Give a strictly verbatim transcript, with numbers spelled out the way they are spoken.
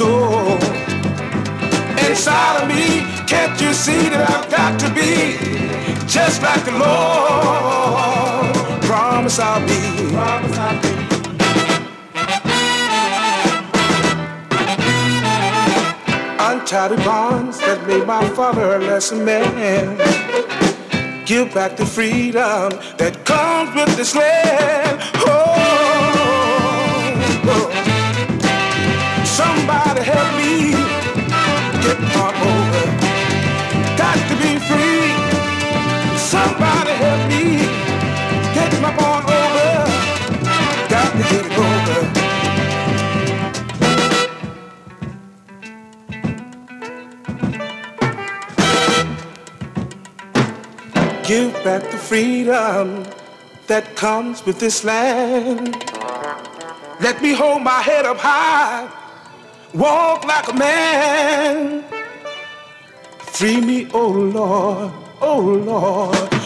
soul. Inside of me, can't you see that I've got to be just like the Lord? Promise I'll be. Promise I'll be. Untie the bonds that made my father a lesser man. Give back the freedom that comes with this land. Oh, oh. Somebody help me get on over. Got to be free. Somebody help me get my born over. Got to get it over. Give back the freedom that comes with this land. Let me hold my head up high, walk like a man. Free me, oh Lord, oh Lord.